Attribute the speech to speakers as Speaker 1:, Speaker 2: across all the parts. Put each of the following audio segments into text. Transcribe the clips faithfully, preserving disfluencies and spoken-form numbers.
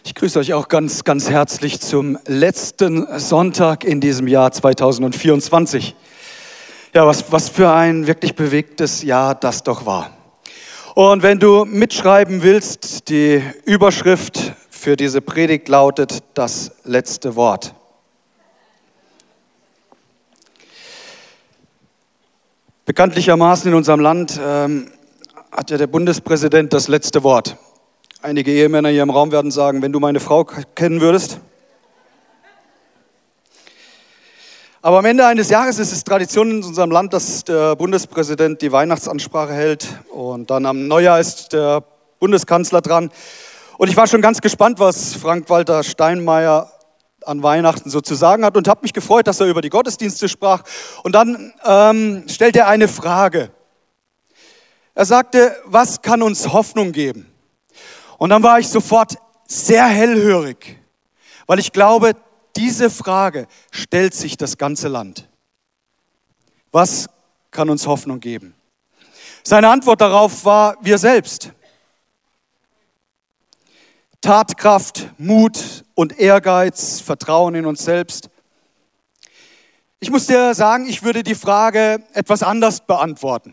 Speaker 1: Ich grüße euch auch ganz, ganz herzlich zum letzten Sonntag in diesem Jahr zweitausendvierundzwanzig. Ja, was, was für ein wirklich bewegtes Jahr das doch war. Und wenn du mitschreiben willst, die Überschrift für diese Predigt lautet das letzte Wort. Bekanntlichermaßen in unserem Land ähm, hat ja der Bundespräsident das letzte Wort. Einige Ehemänner hier im Raum werden sagen, wenn du meine Frau kennen würdest. Aber am Ende eines Jahres ist es Tradition in unserem Land, dass der Bundespräsident die Weihnachtsansprache hält und dann am Neujahr ist der Bundeskanzler dran. Und ich war schon ganz gespannt, was Frank-Walter Steinmeier an Weihnachten so zu sagen hat und habe mich gefreut, dass er über die Gottesdienste sprach. Und dann ähm, stellte er eine Frage. Er sagte, was kann uns Hoffnung geben? Und dann war ich sofort sehr hellhörig, weil ich glaube, diese Frage stellt sich das ganze Land. Was kann uns Hoffnung geben? Seine Antwort darauf war wir selbst. Tatkraft, Mut und Ehrgeiz, Vertrauen in uns selbst. Ich muss dir sagen, ich würde die Frage etwas anders beantworten.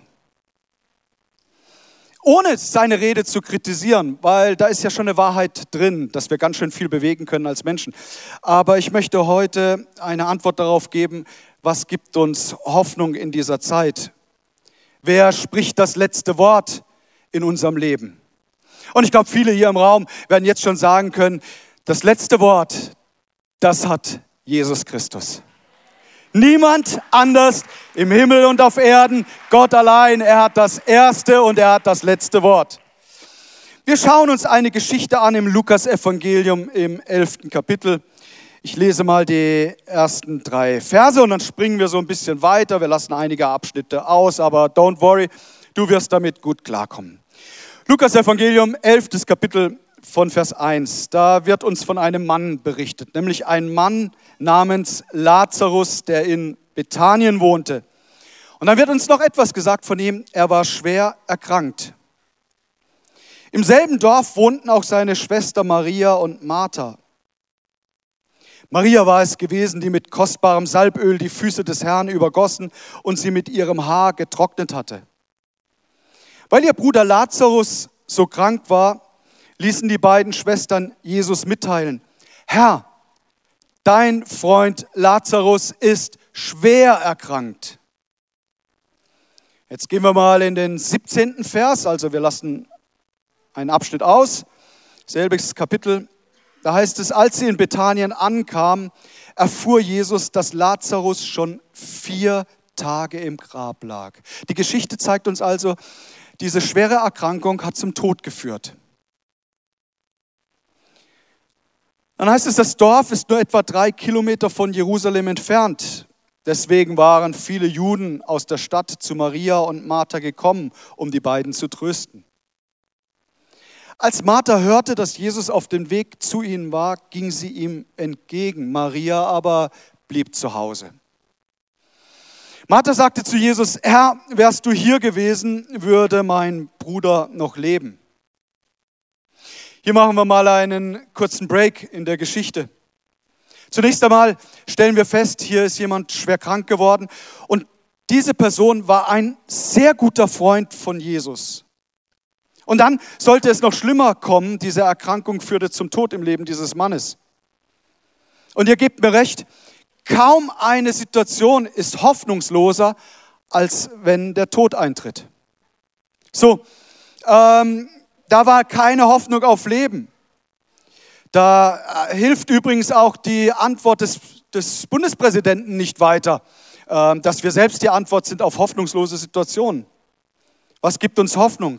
Speaker 1: Ohne seine Rede zu kritisieren, weil da ist ja schon eine Wahrheit drin, dass wir ganz schön viel bewegen können als Menschen. Aber ich möchte heute eine Antwort darauf geben, was gibt uns Hoffnung in dieser Zeit? Wer spricht das letzte Wort in unserem Leben? Und ich glaube, viele hier im Raum werden jetzt schon sagen können, das letzte Wort, das hat Jesus Christus. Niemand anders im Himmel und auf Erden, Gott allein, er hat das erste und er hat das letzte Wort. Wir schauen uns eine Geschichte an im Lukas-Evangelium im elften Kapitel. Ich lese mal die ersten drei Verse und dann springen wir so ein bisschen weiter. Wir lassen einige Abschnitte aus, aber don't worry, du wirst damit gut klarkommen. Lukas-Evangelium, elftes Kapitel von Vers eins. Da wird uns von einem Mann berichtet, nämlich ein Mann namens Lazarus, der in Bethanien wohnte. Und dann wird uns noch etwas gesagt von ihm, er war schwer erkrankt. Im selben Dorf wohnten auch seine Schwester Maria und Martha. Maria war es gewesen, die mit kostbarem Salböl die Füße des Herrn übergossen und sie mit ihrem Haar getrocknet hatte. Weil ihr Bruder Lazarus so krank war, ließen die beiden Schwestern Jesus mitteilen, Herr, dein Freund Lazarus ist schwer erkrankt. Jetzt gehen wir mal in den siebzehnten Vers, also wir lassen einen Abschnitt aus, selbiges Kapitel. Da heißt es, als sie in Bethanien ankamen, erfuhr Jesus, dass Lazarus schon vier Tage im Grab lag. Die Geschichte zeigt uns also, diese schwere Erkrankung hat zum Tod geführt. Dann heißt es, das Dorf ist nur etwa drei Kilometer von Jerusalem entfernt. Deswegen waren viele Juden aus der Stadt zu Maria und Martha gekommen, um die beiden zu trösten. Als Martha hörte, dass Jesus auf dem Weg zu ihnen war, ging sie ihm entgegen. Maria aber blieb zu Hause. Martha sagte zu Jesus, Herr, wärst du hier gewesen, würde mein Bruder noch leben. Hier machen wir mal einen kurzen Break in der Geschichte. Zunächst einmal stellen wir fest, hier ist jemand schwer krank geworden und diese Person war ein sehr guter Freund von Jesus. Und dann sollte es noch schlimmer kommen, diese Erkrankung führte zum Tod im Leben dieses Mannes. Und ihr gebt mir recht, kaum eine Situation ist hoffnungsloser, als wenn der Tod eintritt. So, ähm, da war keine Hoffnung auf Leben. Da äh, hilft übrigens auch die Antwort des, des Bundespräsidenten nicht weiter, äh, dass wir selbst die Antwort sind auf hoffnungslose Situationen. Was gibt uns Hoffnung?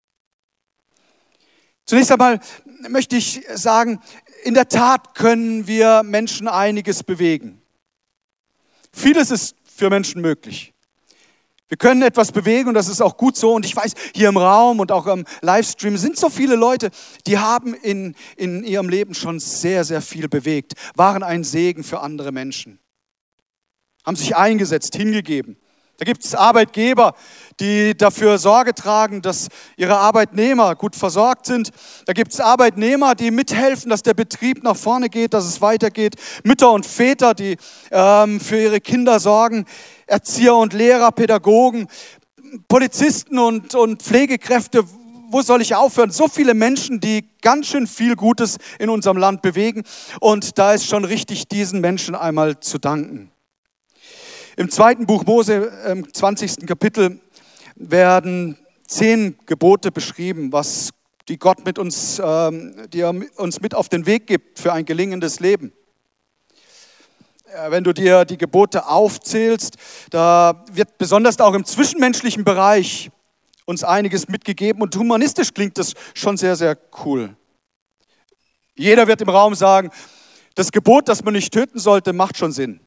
Speaker 1: Zunächst einmal möchte ich sagen, in der Tat können wir Menschen einiges bewegen. Vieles ist für Menschen möglich. Wir können etwas bewegen und das ist auch gut so. Und ich weiß, hier im Raum und auch im Livestream sind so viele Leute, die haben in, in ihrem Leben schon sehr, sehr viel bewegt, waren ein Segen für andere Menschen, haben sich eingesetzt, hingegeben, Da gibt es Arbeitgeber, die dafür Sorge tragen, dass ihre Arbeitnehmer gut versorgt sind. Da gibt es Arbeitnehmer, die mithelfen, dass der Betrieb nach vorne geht, dass es weitergeht. Mütter und Väter, die ähm, für ihre Kinder sorgen. Erzieher und Lehrer, Pädagogen, Polizisten und, und Pflegekräfte. Wo soll ich aufhören? So viele Menschen, die ganz schön viel Gutes in unserem Land bewegen. Und da ist schon richtig, diesen Menschen einmal zu danken. Im zweiten Buch Mose, im zwanzigsten Kapitel, werden zehn Gebote beschrieben, was die Gott mit uns, ähm, die er uns mit auf den Weg gibt für ein gelingendes Leben. Wenn du dir die Gebote aufzählst, da wird besonders auch im zwischenmenschlichen Bereich uns einiges mitgegeben und humanistisch klingt das schon sehr, sehr cool. Jeder wird im Raum sagen, das Gebot, dass man nicht töten sollte, macht schon Sinn.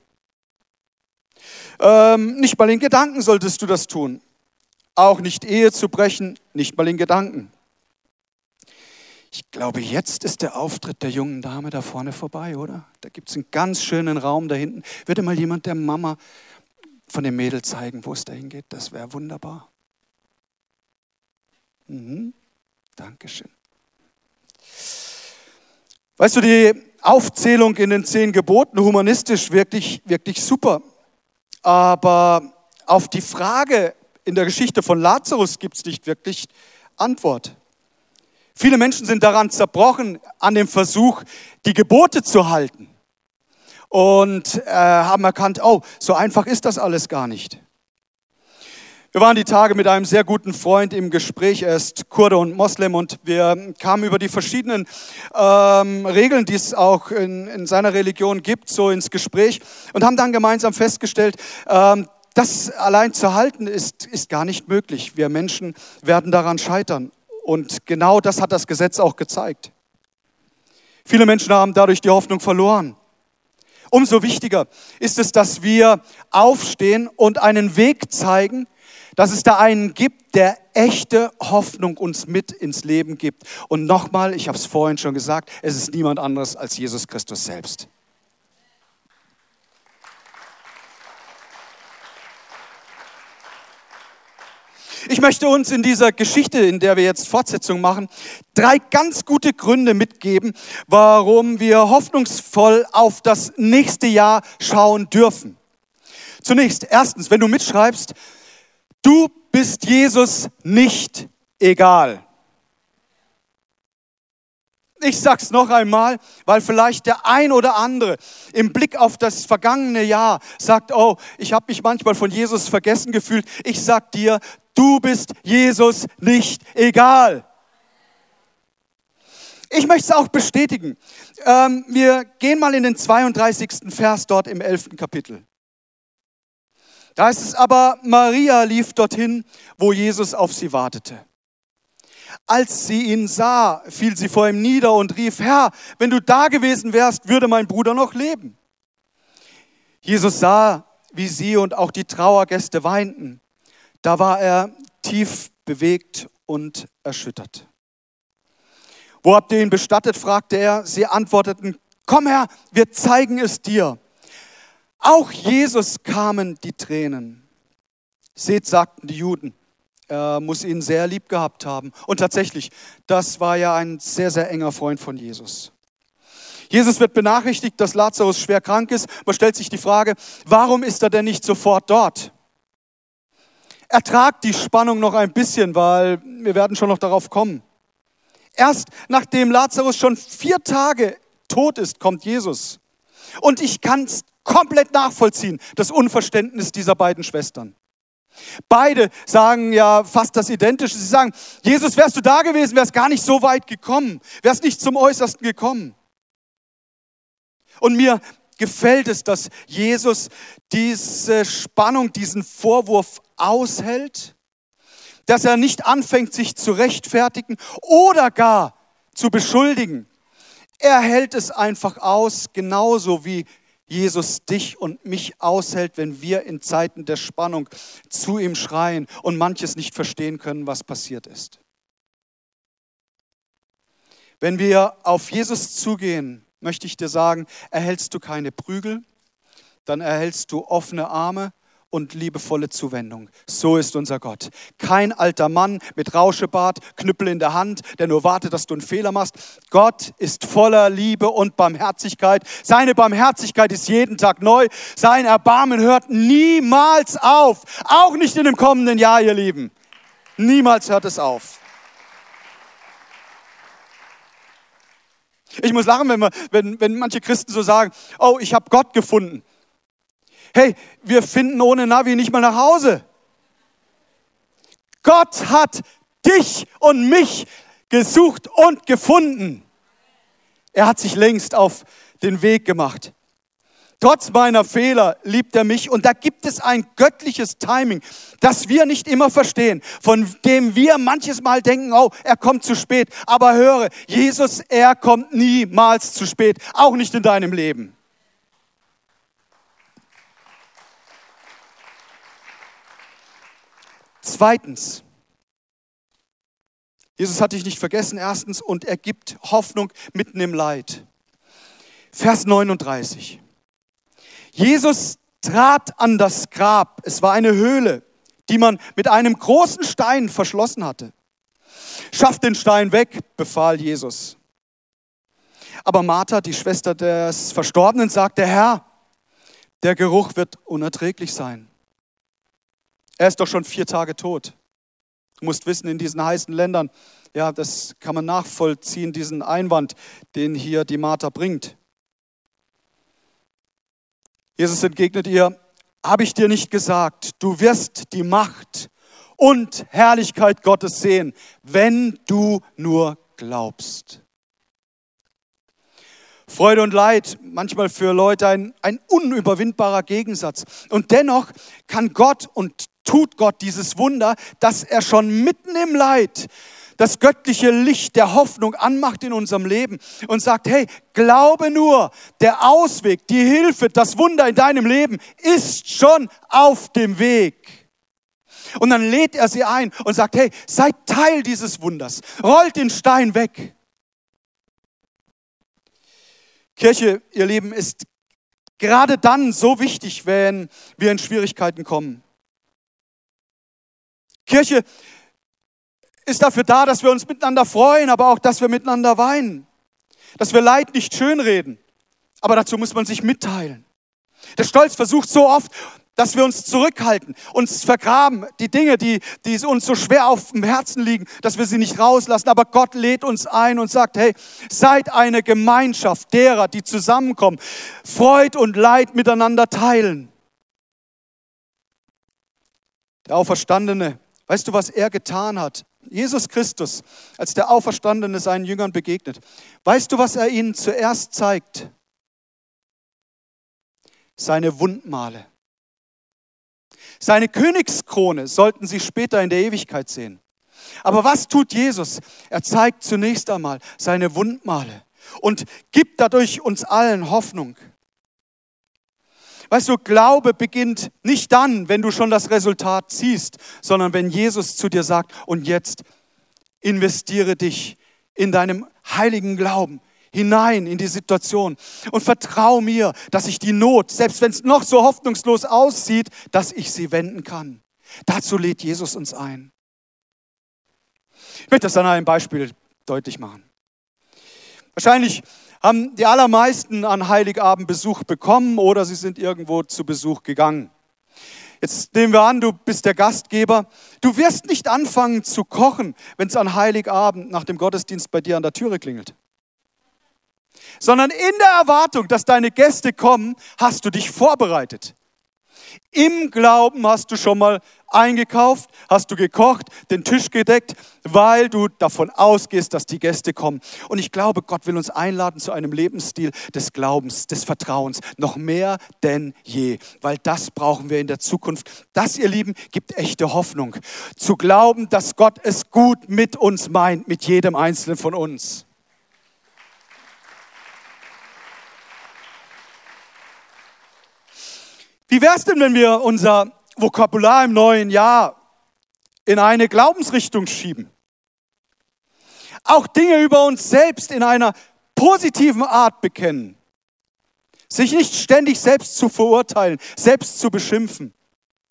Speaker 1: Ähm, nicht mal in Gedanken solltest du das tun. Auch nicht Ehe zu brechen, nicht mal in Gedanken. Ich glaube, jetzt ist der Auftritt der jungen Dame da vorne vorbei, oder? Da gibt es einen ganz schönen Raum da hinten. Würde mal jemand der Mama von dem Mädel zeigen, wo es da hingeht? Das wäre wunderbar. Mhm. Dankeschön. Weißt du, die Aufzählung in den zehn Geboten, humanistisch wirklich, wirklich super. Aber auf die Frage in der Geschichte von Lazarus gibt es nicht wirklich Antwort. Viele Menschen sind daran zerbrochen, an dem Versuch, die Gebote zu halten. Und äh, haben erkannt, oh, so einfach ist das alles gar nicht. Wir waren die Tage mit einem sehr guten Freund im Gespräch, er ist Kurde und Moslem und wir kamen über die verschiedenen ähm, Regeln, die es auch in, in seiner Religion gibt, so ins Gespräch und haben dann gemeinsam festgestellt, ähm, das allein zu halten ist, ist gar nicht möglich. Wir Menschen werden daran scheitern und genau das hat das Gesetz auch gezeigt. Viele Menschen haben dadurch die Hoffnung verloren. Umso wichtiger ist es, dass wir aufstehen und einen Weg zeigen, dass es da einen gibt, der echte Hoffnung uns mit ins Leben gibt. Und nochmal, ich habe es vorhin schon gesagt, es ist niemand anderes als Jesus Christus selbst. Ich möchte uns in dieser Geschichte, in der wir jetzt Fortsetzung machen, drei ganz gute Gründe mitgeben, warum wir hoffnungsvoll auf das nächste Jahr schauen dürfen. Zunächst, erstens, wenn du mitschreibst, du bist Jesus nicht egal. Ich sag's noch einmal, weil vielleicht der ein oder andere im Blick auf das vergangene Jahr sagt, oh, ich habe mich manchmal von Jesus vergessen gefühlt. Ich sag dir, du bist Jesus nicht egal. Ich möchte es auch bestätigen. Ähm, wir gehen mal in den zweiunddreißigsten Vers dort im elften Kapitel. Da heißt es aber, Maria lief dorthin, wo Jesus auf sie wartete. Als sie ihn sah, fiel sie vor ihm nieder und rief, Herr, wenn du da gewesen wärst, würde mein Bruder noch leben. Jesus sah, wie sie und auch die Trauergäste weinten. Da war er tief bewegt und erschüttert. Wo habt ihr ihn bestattet, fragte er. Sie antworteten, komm her, wir zeigen es dir. Auch Jesus kamen die Tränen. Seht, sagten die Juden, er muss ihn sehr lieb gehabt haben. Und tatsächlich, das war ja ein sehr, sehr enger Freund von Jesus. Jesus wird benachrichtigt, dass Lazarus schwer krank ist. Man stellt sich die Frage, warum ist er denn nicht sofort dort? Ertragt die Spannung noch ein bisschen, weil wir werden schon noch darauf kommen. Erst nachdem Lazarus schon vier Tage tot ist, kommt Jesus. Und ich kann es komplett nachvollziehen, das Unverständnis dieser beiden Schwestern. Beide sagen ja fast das Identische. Sie sagen, Jesus, wärst du da gewesen, wärst gar nicht so weit gekommen, wärst nicht zum Äußersten gekommen. Und mir gefällt es, dass Jesus diese Spannung, diesen Vorwurf aushält, dass er nicht anfängt, sich zu rechtfertigen oder gar zu beschuldigen. Er hält es einfach aus, genauso wie Jesus dich und mich aushält, wenn wir in Zeiten der Spannung zu ihm schreien und manches nicht verstehen können, was passiert ist. Wenn wir auf Jesus zugehen, möchte ich dir sagen, erhältst du keine Prügel, dann erhältst du offene Arme und liebevolle Zuwendung. So ist unser Gott. Kein alter Mann mit Rauschebart, Knüppel in der Hand, der nur wartet, dass du einen Fehler machst. Gott ist voller Liebe und Barmherzigkeit. Seine Barmherzigkeit ist jeden Tag neu. Sein Erbarmen hört niemals auf. Auch nicht in dem kommenden Jahr, ihr Lieben. Niemals hört es auf. Ich muss lachen, wenn, wir, wenn, wenn manche Christen so sagen, oh, ich habe Gott gefunden. Hey, wir finden ohne Navi nicht mal nach Hause. Gott hat dich und mich gesucht und gefunden. Er hat sich längst auf den Weg gemacht. Trotz meiner Fehler liebt er mich und da gibt es ein göttliches Timing, das wir nicht immer verstehen, von dem wir manches Mal denken, oh, er kommt zu spät. Aber höre, Jesus, er kommt niemals zu spät, auch nicht in deinem Leben. Zweitens, Jesus hat dich nicht vergessen, erstens, und er gibt Hoffnung mitten im Leid. Vers neununddreißig. Jesus trat an das Grab. Es war eine Höhle, die man mit einem großen Stein verschlossen hatte. Schafft den Stein weg, befahl Jesus. Aber Martha, die Schwester des Verstorbenen, sagte, Herr, der Geruch wird unerträglich sein. Er ist doch schon vier Tage tot. Du musst wissen, in diesen heißen Ländern, ja, das kann man nachvollziehen, diesen Einwand, den hier die Martha bringt. Jesus entgegnet ihr, habe ich dir nicht gesagt, du wirst die Macht und Herrlichkeit Gottes sehen, wenn du nur glaubst. Freude und Leid, manchmal für Leute ein, ein unüberwindbarer Gegensatz. Und dennoch kann Gott und tut Gott dieses Wunder, dass er schon mitten im Leid das göttliche Licht der Hoffnung anmacht in unserem Leben und sagt, hey, glaube nur, der Ausweg, die Hilfe, das Wunder in deinem Leben ist schon auf dem Weg. Und dann lädt er sie ein und sagt, hey, seid Teil dieses Wunders, rollt den Stein weg. Kirche, ihr Lieben, ist gerade dann so wichtig, wenn wir in Schwierigkeiten kommen. Kirche ist dafür da, dass wir uns miteinander freuen, aber auch, dass wir miteinander weinen. Dass wir Leid nicht schönreden, aber dazu muss man sich mitteilen. Der Stolz versucht so oft, dass wir uns zurückhalten, uns vergraben, die Dinge, die, die uns so schwer auf dem Herzen liegen, dass wir sie nicht rauslassen. Aber Gott lädt uns ein und sagt, hey, seid eine Gemeinschaft derer, die zusammenkommen, Freud und Leid miteinander teilen. Der Auferstandene, weißt du, was er getan hat? Jesus Christus, als der Auferstandene seinen Jüngern begegnet. Weißt du, was er ihnen zuerst zeigt? Seine Wundmale. Seine Königskrone sollten sie später in der Ewigkeit sehen. Aber was tut Jesus? Er zeigt zunächst einmal seine Wundmale und gibt dadurch uns allen Hoffnung. Weißt du, Glaube beginnt nicht dann, wenn du schon das Resultat siehst, sondern wenn Jesus zu dir sagt, und jetzt investiere dich in deinem heiligen Glauben hinein in die Situation und vertrau mir, dass ich die Not, selbst wenn es noch so hoffnungslos aussieht, dass ich sie wenden kann. Dazu lädt Jesus uns ein. Ich möchte das an einem Beispiel deutlich machen. Wahrscheinlich haben die allermeisten an Heiligabend Besuch bekommen oder sie sind irgendwo zu Besuch gegangen. Jetzt nehmen wir an, du bist der Gastgeber. Du wirst nicht anfangen zu kochen, wenn es an Heiligabend nach dem Gottesdienst bei dir an der Türe klingelt. Sondern in der Erwartung, dass deine Gäste kommen, hast du dich vorbereitet. Im Glauben hast du schon mal eingekauft, hast du gekocht, den Tisch gedeckt, weil du davon ausgehst, dass die Gäste kommen. Und ich glaube, Gott will uns einladen zu einem Lebensstil des Glaubens, des Vertrauens, noch mehr denn je, weil das brauchen wir in der Zukunft. Das, ihr Lieben, gibt echte Hoffnung. Zu glauben, dass Gott es gut mit uns meint, mit jedem Einzelnen von uns. Wie wäre es denn, wenn wir unser Vokabular im neuen Jahr in eine Glaubensrichtung schieben? Auch Dinge über uns selbst in einer positiven Art bekennen. Sich nicht ständig selbst zu verurteilen, selbst zu beschimpfen.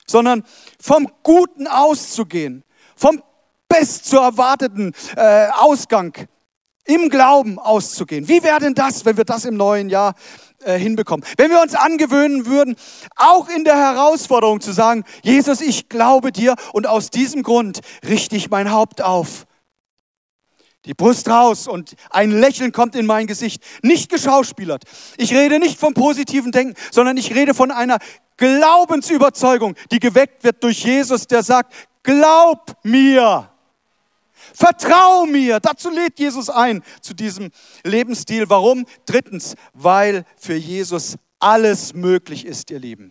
Speaker 1: sondern vom Guten auszugehen, vom best zu erwarteten äh, Ausgang im Glauben auszugehen. Wie wäre denn das, wenn wir das im neuen Jahr äh, hinbekommen? Wenn wir uns angewöhnen würden, auch in der Herausforderung zu sagen, Jesus, ich glaube dir und aus diesem Grund richte ich mein Haupt auf. Die Brust raus und ein Lächeln kommt in mein Gesicht. Nicht geschauspielert. Ich rede nicht vom positiven Denken, sondern ich rede von einer Glaubensüberzeugung, die geweckt wird durch Jesus, der sagt, glaub mir. Vertrau mir. Dazu lädt Jesus ein, zu diesem Lebensstil. Warum? Drittens, weil für Jesus alles möglich ist, ihr Lieben.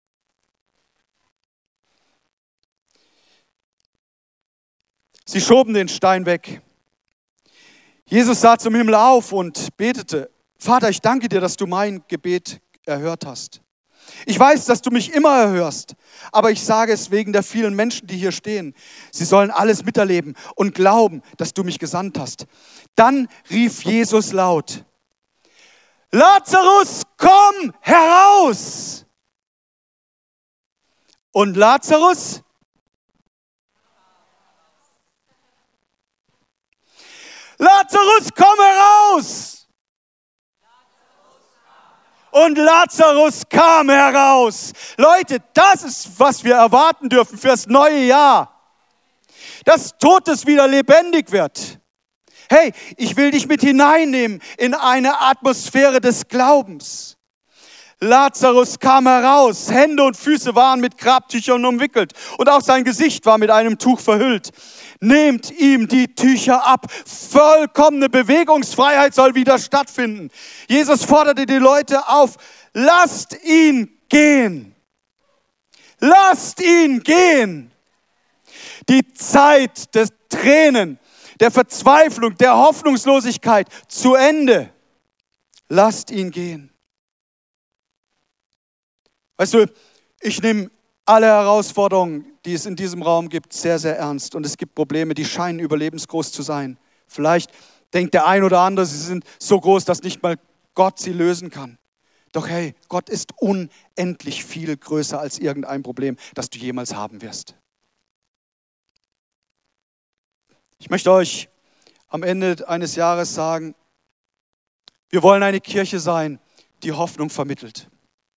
Speaker 1: Sie schoben den Stein weg. Jesus sah zum Himmel auf und betete, Vater, ich danke dir, dass du mein Gebet erhört hast. Ich weiß, dass du mich immer erhörst, aber ich sage es wegen der vielen Menschen, die hier stehen. Sie sollen alles miterleben und glauben, dass du mich gesandt hast. Dann rief Jesus laut, Lazarus, komm heraus! Und Lazarus Lazarus, komm heraus! Und Lazarus kam heraus. Leute, das ist, was wir erwarten dürfen fürs neue Jahr. Dass Totes wieder lebendig wird. Hey, ich will dich mit hineinnehmen in eine Atmosphäre des Glaubens. Lazarus kam heraus, Hände und Füße waren mit Grabtüchern umwickelt und auch sein Gesicht war mit einem Tuch verhüllt. Nehmt ihm die Tücher ab. Vollkommene Bewegungsfreiheit soll wieder stattfinden. Jesus forderte die Leute auf, lasst ihn gehen. Lasst ihn gehen. Die Zeit des Tränen, der Verzweiflung, der Hoffnungslosigkeit zu Ende. Lasst ihn gehen. Weißt du, ich nehme alle Herausforderungen, die es in diesem Raum gibt, sehr, sehr ernst. Und es gibt Probleme, die scheinen überlebensgroß zu sein. Vielleicht denkt der ein oder andere, sie sind so groß, dass nicht mal Gott sie lösen kann. Doch hey, Gott ist unendlich viel größer als irgendein Problem, das du jemals haben wirst. Ich möchte euch am Ende eines Jahres sagen, wir wollen eine Kirche sein, die Hoffnung vermittelt.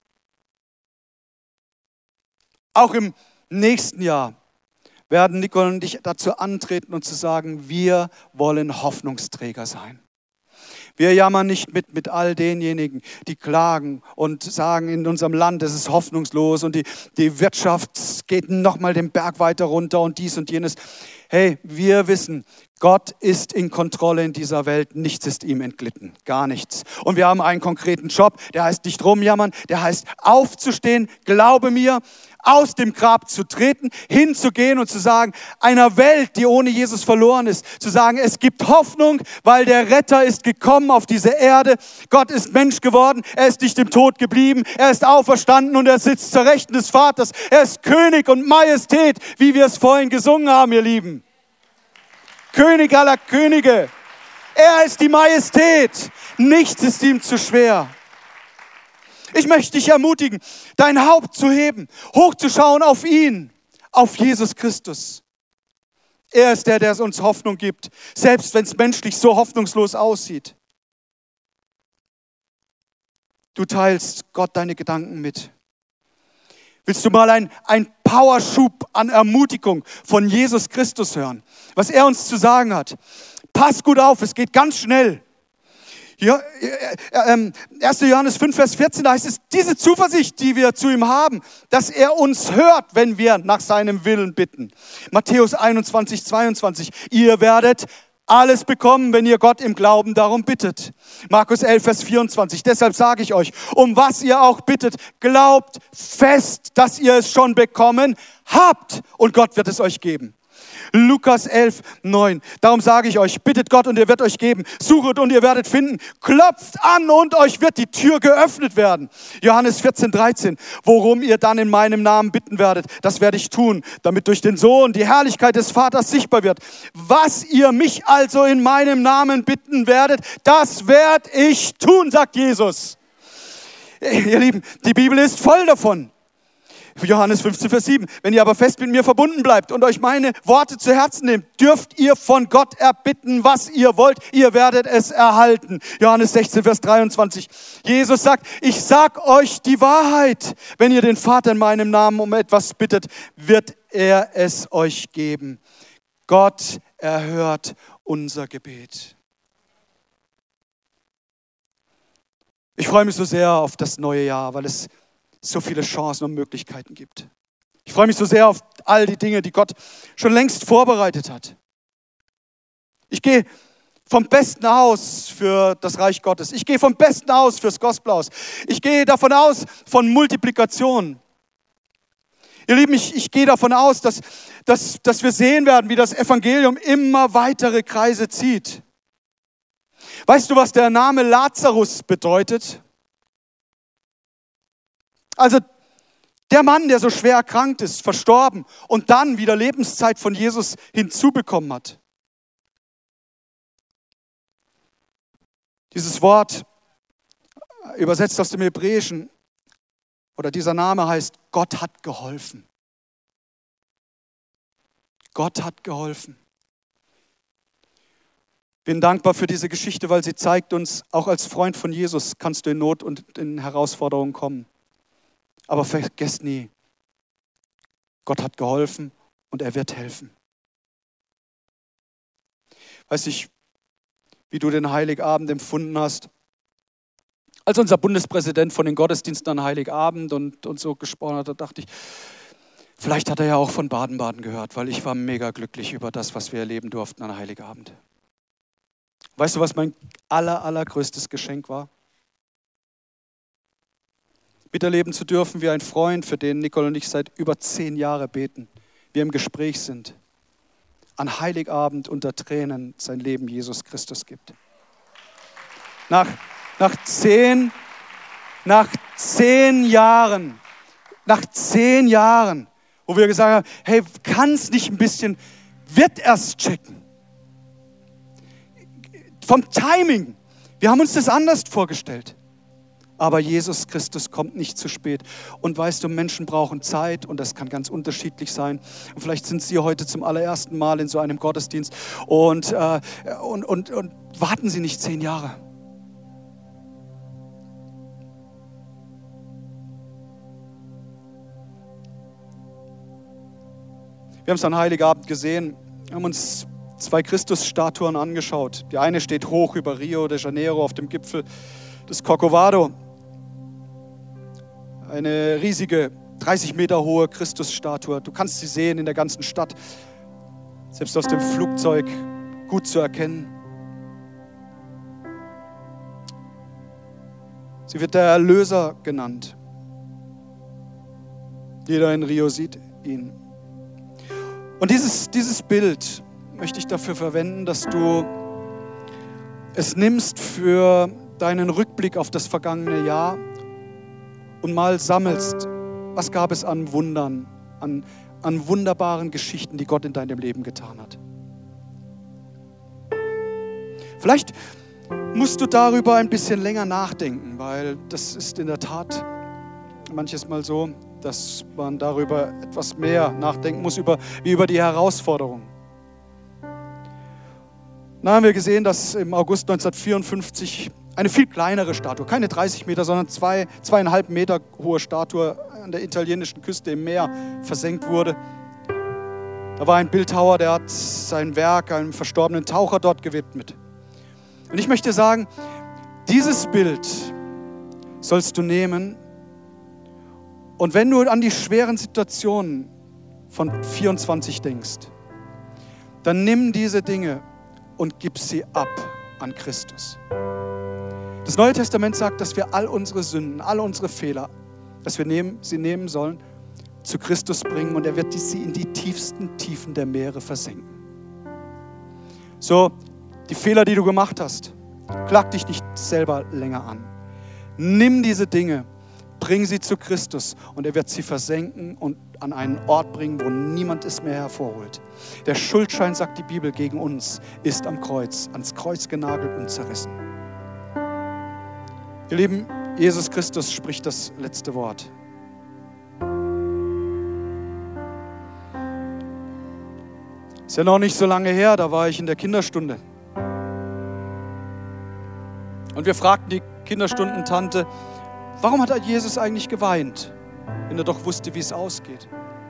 Speaker 1: Auch im nächsten Jahr werden Nicole und ich dazu antreten und zu sagen, wir wollen Hoffnungsträger sein. Wir jammern nicht mit mit all denjenigen, die klagen und sagen, in unserem Land ist es hoffnungslos und die, die Wirtschaft geht nochmal den Berg weiter runter und dies und jenes. Hey, wir wissen, Gott ist in Kontrolle in dieser Welt. Nichts ist ihm entglitten. Gar nichts. Und wir haben einen konkreten Job, der heißt nicht rumjammern, der heißt aufzustehen, glaube mir, aus dem Grab zu treten, hinzugehen und zu sagen, einer Welt, die ohne Jesus verloren ist, zu sagen, es gibt Hoffnung, weil der Retter ist gekommen auf diese Erde. Gott ist Mensch geworden, er ist nicht im Tod geblieben, er ist auferstanden und er sitzt zur Rechten des Vaters. Er ist König und Majestät, wie wir es vorhin gesungen haben, ihr Lieben. König aller Könige. Er ist die Majestät. Nichts ist ihm zu schwer. Ich möchte dich ermutigen, dein Haupt zu heben, hochzuschauen auf ihn, auf Jesus Christus. Er ist der, der uns Hoffnung gibt, selbst wenn es menschlich so hoffnungslos aussieht. Du teilst Gott deine Gedanken mit. Willst du mal ein, ein Powerschub an Ermutigung von Jesus Christus hören? Was er uns zu sagen hat. Pass gut auf, es geht ganz schnell. Ja, äh, äh, erster Johannes fünf, Vers vierzehn, da heißt es, diese Zuversicht, die wir zu ihm haben, dass er uns hört, wenn wir nach seinem Willen bitten. Matthäus einundzwanzig, zweiundzwanzig, ihr werdet alles bekommen, wenn ihr Gott im Glauben darum bittet. Markus elf, Vers vierundzwanzig. Deshalb sage ich euch, um was ihr auch bittet, glaubt fest, dass ihr es schon bekommen habt und Gott wird es euch geben. Lukas elf, neun. Darum sage ich euch, bittet Gott und er wird euch geben. Suchet und ihr werdet finden. Klopft an und euch wird die Tür geöffnet werden. Johannes vierzehn, dreizehn. Worum ihr dann in meinem Namen bitten werdet, das werde ich tun, damit durch den Sohn die Herrlichkeit des Vaters sichtbar wird. Was ihr mich also in meinem Namen bitten werdet, das werde ich tun, sagt Jesus. Ihr Lieben, die Bibel ist voll davon. Johannes fünfzehn, Vers sieben. Wenn ihr aber fest mit mir verbunden bleibt und euch meine Worte zu Herzen nehmt, dürft ihr von Gott erbitten, was ihr wollt. Ihr werdet es erhalten. Johannes sechzehn, Vers dreiundzwanzig. Jesus sagt, ich sag euch die Wahrheit. Wenn ihr den Vater in meinem Namen um etwas bittet, wird er es euch geben. Gott erhört unser Gebet. Ich freue mich so sehr auf das neue Jahr, weil es so viele Chancen und Möglichkeiten gibt. Ich freue mich so sehr auf all die Dinge, die Gott schon längst vorbereitet hat. Ich gehe vom Besten aus für das Reich Gottes. Ich gehe vom Besten aus fürs Gospel aus. Ich gehe davon aus von Multiplikation. Ihr Lieben, ich, ich gehe davon aus, dass, dass, dass wir sehen werden, wie das Evangelium immer weitere Kreise zieht. Weißt du, was der Name Lazarus bedeutet? Also der Mann, der so schwer erkrankt ist, verstorben und dann wieder Lebenszeit von Jesus hinzubekommen hat. Dieses Wort, übersetzt aus dem Hebräischen, oder dieser Name heißt, Gott hat geholfen. Gott hat geholfen. Bin dankbar für diese Geschichte, weil sie zeigt uns, auch als Freund von Jesus kannst du in Not und in Herausforderungen kommen. Aber vergesst nie, Gott hat geholfen und er wird helfen. Weiß ich, wie du den Heiligabend empfunden hast. Als unser Bundespräsident von den Gottesdiensten an Heiligabend und, und so gesprochen hat, da dachte ich, vielleicht hat er ja auch von Baden-Baden gehört, weil ich war mega glücklich über das, was wir erleben durften an Heiligabend. Weißt du, was mein aller, allergrößtes Geschenk war? Miterleben zu dürfen, wie ein Freund, für den Nicole und ich seit über zehn Jahren beten, wir im Gespräch sind, an Heiligabend unter Tränen sein Leben Jesus Christus gibt. Nach, nach, zehn, nach zehn Jahren, nach zehn Jahren, wo wir gesagt haben, hey, kann es nicht ein bisschen, wird erst checken. Vom Timing, wir haben uns das anders vorgestellt. Aber Jesus Christus kommt nicht zu spät. Und weißt du, Menschen brauchen Zeit und das kann ganz unterschiedlich sein. Und vielleicht sind Sie heute zum allerersten Mal in so einem Gottesdienst und, äh, und, und, und warten Sie nicht zehn Jahre. Wir haben es an Heiligabend gesehen, wir haben uns zwei Christusstatuen angeschaut. Die eine steht hoch über Rio de Janeiro auf dem Gipfel des Corcovado. Eine riesige, dreißig Meter hohe Christusstatue. Du kannst sie sehen in der ganzen Stadt, selbst aus dem Flugzeug gut zu erkennen. Sie wird der Erlöser genannt. Jeder in Rio sieht ihn. Und dieses, dieses Bild möchte ich dafür verwenden, dass du es nimmst für deinen Rückblick auf das vergangene Jahr und mal sammelst, was gab es an Wundern, an, an wunderbaren Geschichten, die Gott in deinem Leben getan hat. Vielleicht musst du darüber ein bisschen länger nachdenken, weil das ist in der Tat manches Mal so, dass man darüber etwas mehr nachdenken muss, über, wie über die Herausforderungen. Da haben wir gesehen, dass im August neunzehnhundertvierundfünfzig eine viel kleinere Statue, keine dreißig Meter, sondern zwei, zweieinhalb Meter hohe Statue an der italienischen Küste im Meer versenkt wurde. Da war ein Bildhauer, der hat sein Werk einem verstorbenen Taucher dort gewidmet. Und ich möchte sagen, dieses Bild sollst du nehmen und wenn du an die schweren Situationen von vierundzwanzig denkst, dann nimm diese Dinge und gib sie ab an Christus. Das Neue Testament sagt, dass wir all unsere Sünden, all unsere Fehler, dass wir nehmen, sie nehmen sollen, zu Christus bringen und er wird sie in die tiefsten Tiefen der Meere versenken. So, die Fehler, die du gemacht hast, klag dich nicht selber länger an. Nimm diese Dinge, bring sie zu Christus und er wird sie versenken und an einen Ort bringen, wo niemand es mehr hervorholt. Der Schuldschein, sagt die Bibel, gegen uns ist am Kreuz, ans Kreuz genagelt und zerrissen. Ihr Lieben, Jesus Christus spricht das letzte Wort. Ist ja noch nicht so lange her, da war ich in der Kinderstunde. Und wir fragten die Kinderstundentante, warum hat Jesus eigentlich geweint, wenn er doch wusste, wie es ausgeht?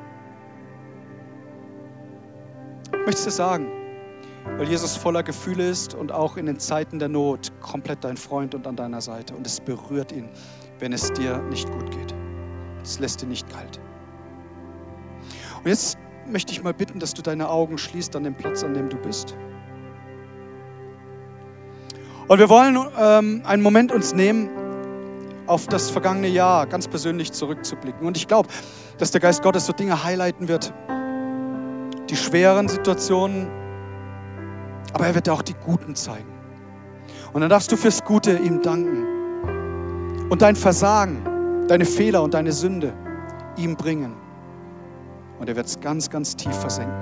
Speaker 1: Ich möchte es dir sagen, weil Jesus voller Gefühle ist und auch in den Zeiten der Not komplett dein Freund und an deiner Seite. Und es berührt ihn, wenn es dir nicht gut geht. Es lässt ihn nicht kalt. Und jetzt möchte ich mal bitten, dass du deine Augen schließt an dem Platz, an dem du bist. Und wir wollen ähm, einen Moment uns nehmen, auf das vergangene Jahr ganz persönlich zurückzublicken. Und ich glaube, dass der Geist Gottes so Dinge highlighten wird, die schweren Situationen, aber er wird dir auch die guten zeigen. Und dann darfst du fürs Gute ihm danken und dein Versagen, deine Fehler und deine Sünde ihm bringen. Und er wird es ganz, ganz tief versenken.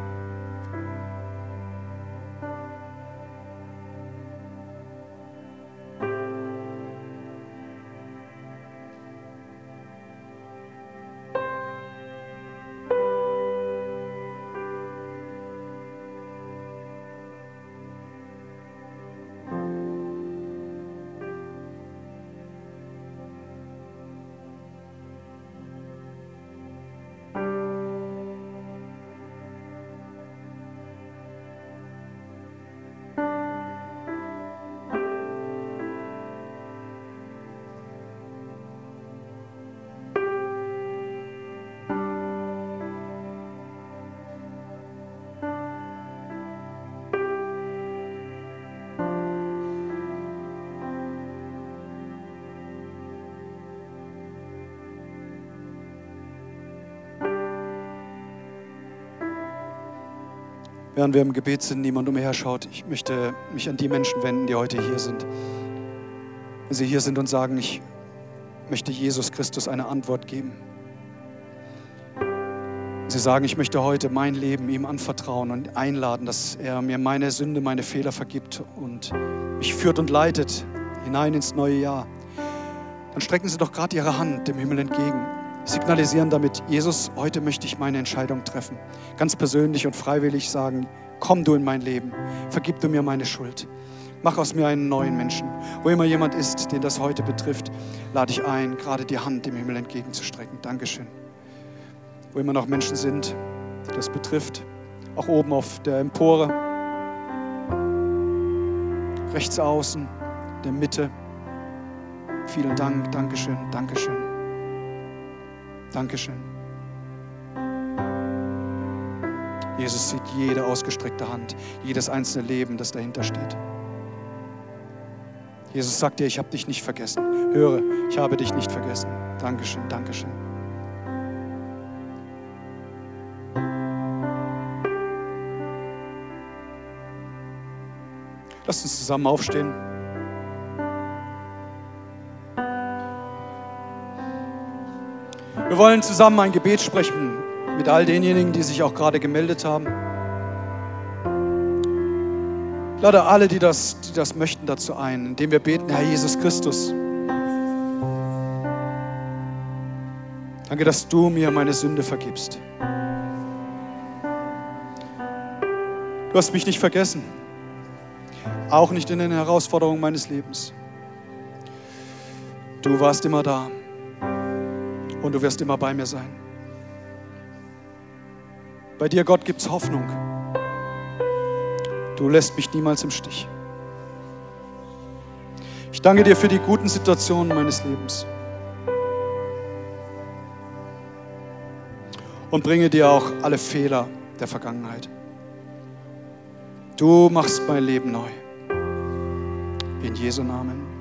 Speaker 1: Während wir im Gebet sind, niemand umher schaut, ich möchte mich an die Menschen wenden, die heute hier sind. Wenn sie hier sind und sagen, ich möchte Jesus Christus eine Antwort geben. Wenn sie sagen, ich möchte heute mein Leben ihm anvertrauen und einladen, dass er mir meine Sünde, meine Fehler vergibt und mich führt und leitet hinein ins neue Jahr. Dann strecken sie doch gerade ihre Hand dem Himmel entgegen. Signalisieren damit, Jesus, heute möchte ich meine Entscheidung treffen. Ganz persönlich und freiwillig sagen, komm du in mein Leben, vergib du mir meine Schuld. Mach aus mir einen neuen Menschen. Wo immer jemand ist, den das heute betrifft, lade ich ein, gerade die Hand dem Himmel entgegenzustrecken. Dankeschön. Wo immer noch Menschen sind, die das betrifft, auch oben auf der Empore, rechts außen, der Mitte. Vielen Dank, Dankeschön, Dankeschön. Dankeschön. Jesus sieht jede ausgestreckte Hand, jedes einzelne Leben, das dahinter steht. Jesus sagt dir, ich habe dich nicht vergessen. Höre, ich habe dich nicht vergessen. Dankeschön, Dankeschön. Lasst uns zusammen aufstehen. Wir wollen zusammen ein Gebet sprechen mit all denjenigen, die sich auch gerade gemeldet haben. Ich lade alle, die das, die das möchten, dazu ein, indem wir beten, Herr Jesus Christus. Danke, dass du mir meine Sünde vergibst. Du hast mich nicht vergessen, auch nicht in den Herausforderungen meines Lebens. Du warst immer da. Und du wirst immer bei mir sein. Bei dir, Gott, gibt es Hoffnung. Du lässt mich niemals im Stich. Ich danke dir für die guten Situationen meines Lebens. Und bringe dir auch alle Fehler der Vergangenheit. Du machst mein Leben neu. In Jesu Namen.